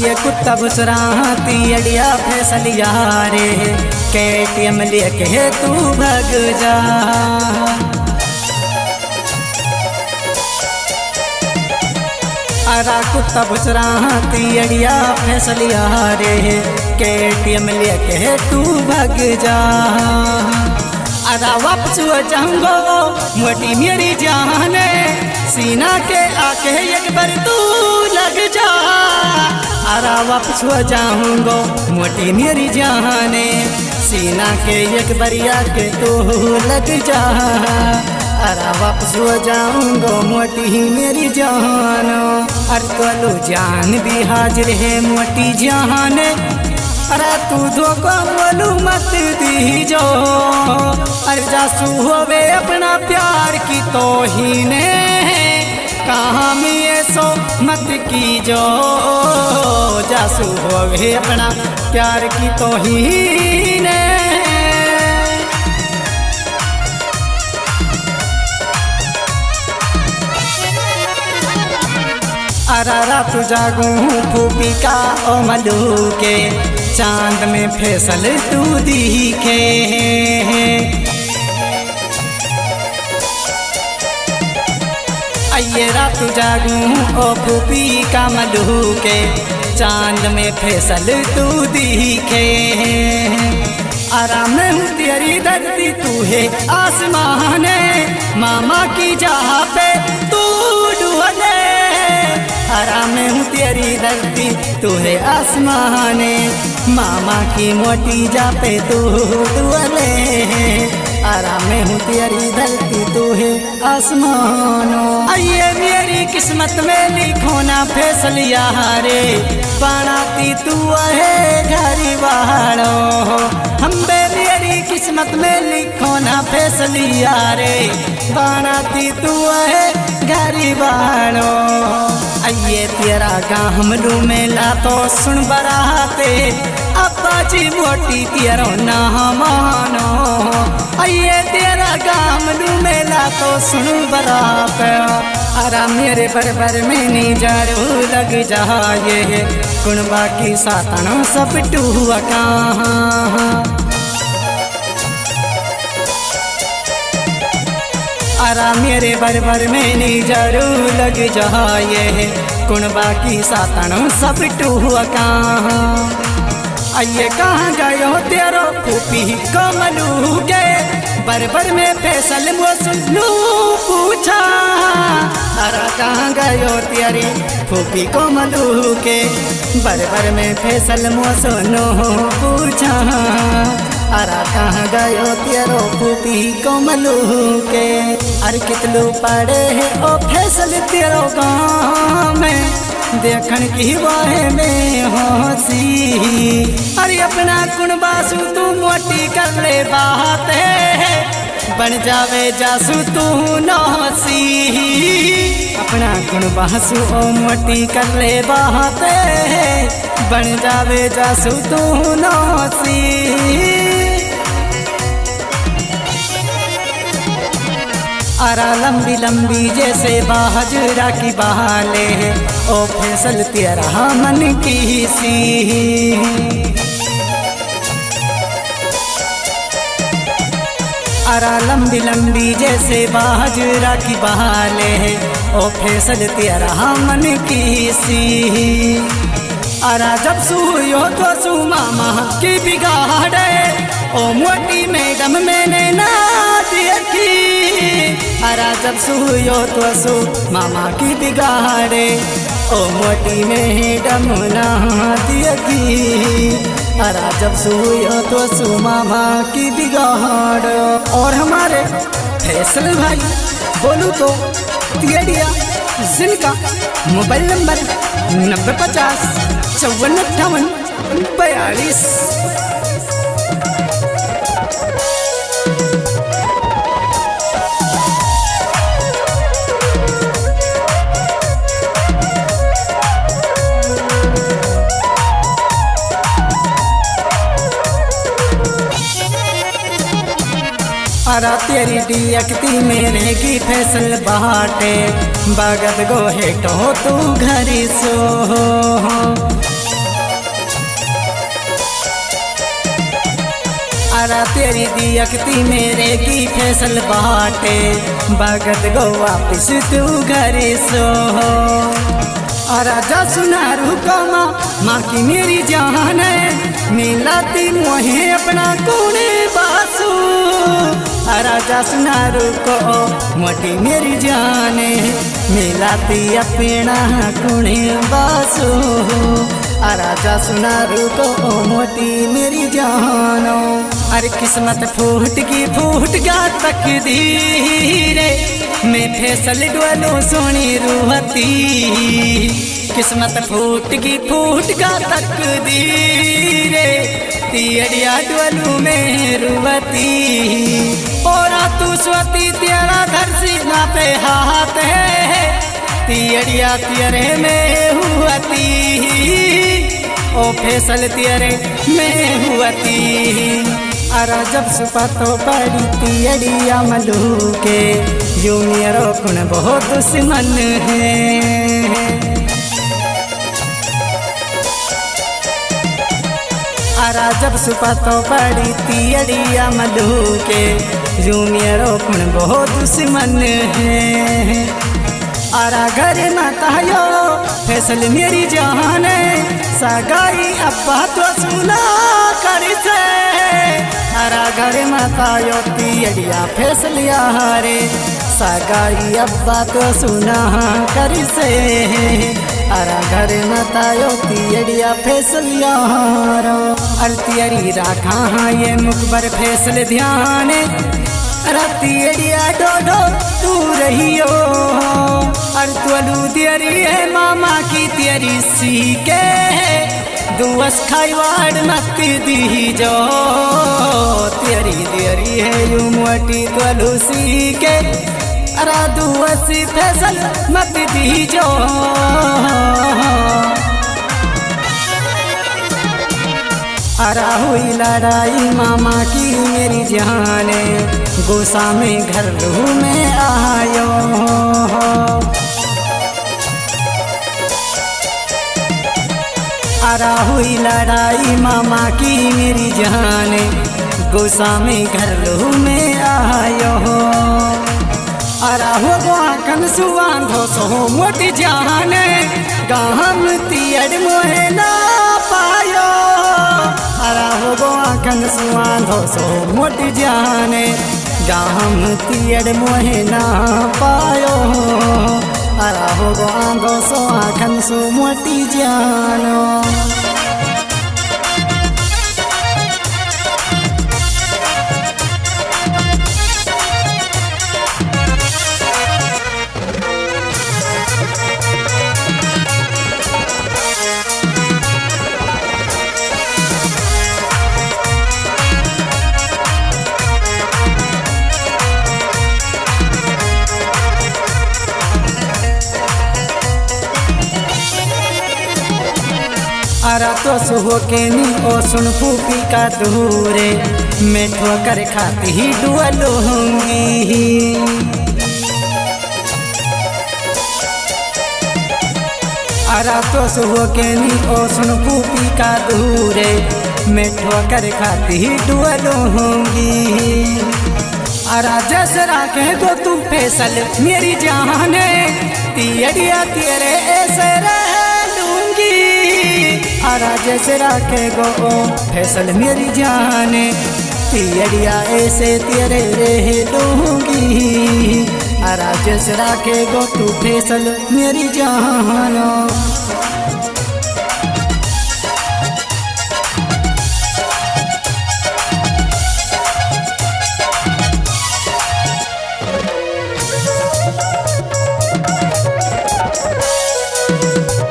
आइए कुत्ता बुसराती अड़िया फैसलिया रे KTM लेके तू भग जा। अरा कुत्ता बुसराती अड़िया फैसलिया रे KTM लेके तू भग जा। अरा वापस हो जाऊंगो मोटी मेरी जान सीना के आके एक बार तू लग जा। अरा वापस हो जाऊंगो मोटी मेरी जान सीना के एक बार आके तू लग जा। अरा वापस हो जाऊंगो मोटी मेरी जान। अरे कलो जान भी हाजिर है मोटी जान। अरे तू धोखा बोलू मत दी जो। अरे जासू होवे अपना प्यार की तौहीन कहाँ में सो मत की जो। जासू होवे अपना प्यार की तौहीन। अरा रात जागू फूफी का ओ मलू के चांद में फैसल तू दिखे। आइए रात जागू ओ फूफी का मलू के चांद में फैसल तू दिखे। आराम में हूँ तेरी धरती तू है आसमान मामा की जहाँ पे तू डुले। आराम में हूँ तेरी धरती तू है आसमान मामा की मोटी जा पे तू डुले। आराम में हूँ तेरी धरती तू है आसमान। आइए मेरी किस्मत में लिखो ना फैसलिया रे बनाती तू है घर वालो। हम मेरी किस्मत में लिखो ना फैसलिया रे बनाती तू है घर वालो। आइए तेरा गामलू में ला तो सुन बराते अब्बा जी मोटी तेरो ना मानो। आइए तेरा गामलू में ला तो सुन बरात। अरा मेरे बरबर में नी जरूर लग जाए कुणबा की सातन सब टूआ कहाँ। अरा मेरे बरबर में नी जरूर लग जाए कुणबा की सातन सब टूआ कहाँ। आइए कहाँ गयो तेरो फूफी कमलू के बरबर में फैसल मोसलू पूछा। अरा कहाँ गयो तेरी फूफी कमलू के बरबर में फैसल मोसनो पूछा। अरा कहाँ गयो तेरो फूफी कमलू के। अरे कितलू पड़े है ओ फैसल तेरो गाँव में देखन की वाहे में हंसी। अरे अपना कुणबासु तू मोटी कर ले बात बन जावे जासू तू नौसी। अपना कुणबासु ओ मोटी कर ले बात बन जावे जासू तू नौसी। अरा लंबी लंबी जैसे बाजरा की बहाले ओ फैसल तेरा मन की सी। अरा लंबी लंबी जैसे बाजरा की बहाले ओ फैसल तेरा मन की सी। अरा जब सुयो तो सु मामा की बिगाड़े ओ मोटी मैडम मैंने ना देखी। अरा जब सुयो तो सु मामा की बिगाड़े ओ मोटी मैडम ना देखी। अरा जब सुयो तो सु मामा की बिगाड़। और हमारे फैसल भाई बोलू तो तियड़िया जिनका मोबाइल नंबर 9050 5458 42। अरा तेरी डियकती मेरे की फैसल बाटे बगद गो हेटो तू घरी सो। अरा तेरी दियकती मेरे की फैसल बाटे भगत गो वापिस तू घर सो। अरा जा सुनारू को माँ की मेरी जान है मिलाती मोहे अपना कुणे बासु। अरा जा सुनारू को मोटी मेरी जान मिलाती अपना कुणे बासु। अरा जा सुनारू को मोटी मेरी जानो। अरे किस्मत फूट गया तकदीर मैं फैसल डोलो सोनी रूहती। किस्मत फूट गया तकदीर तियड़िया डोलू में रूहती। और तू स्वती तेरा धरसी ना पे हाथ है तियड़िया तेरे में हुआती। ओ फैसल तेरे में हुआती। अरा जब सुपा तो पड़ी तियड़िया मलू के यूं मेरो कुण बहुत दुश्मन है। अरा जब सुपा तो पड़ी तियड़िया मलू के यूं मेरो कुण बहुत दुश्मन है। अरा घर माता यो फैसल मेरी जान सगाई अब्बा तो सुना कर से। अरा घर माता यो तियड़िया फैसलिया रे सगाई अब्बा तो सुना कर से। अरा घर माता यो तियड़िया फैसलिया रो। अर तियड़ी राखा ये मुखबर फैसल ध्यान अरा तियड़िया डोडो तू रहियो। अर तुलू तियरी है मामा की तियरी सीके दुअस खाईवाड़ मत दी जो। तियरी है यूं मोटी तुलू सीके अरा दुअस फैसल मत दी जो। अरा हुई लड़ाई मामा की मेरी जान गुस्सा में घर रू में आयो। अरा हुई लड़ाई मामा की मेरी जान गुस्सा में घर रू में आयो। अरा हो गोकन सुवान धो सो मोटी जान गाम तियड़ मोहे ना पायो। अरा हो गोकन सुवान धो सो मोटी जान गाम तियड़ मोहे ना पायो। अरा हो गो सो आखन सो मोटी जानो। अरा तो सुहो के नी ओ सुन फूफी का दूरे मैं ठोकर खाती ही डुअलूंगी। अरा तो सुहो के नी ओ सुन फूफी का दूरे मैं ठोकर खाती ही डुअलूंगी। अरा जसरा कह दो तू फैसल मेरी जान तियड़िया तेरे ऐसे रह लूंगी। अरा जसरा के गो फैसल मेरी जान तियड़िया ऐसे तेरे रह लूंगी। अरा जसरा के गो तू फैसल मेरी जान।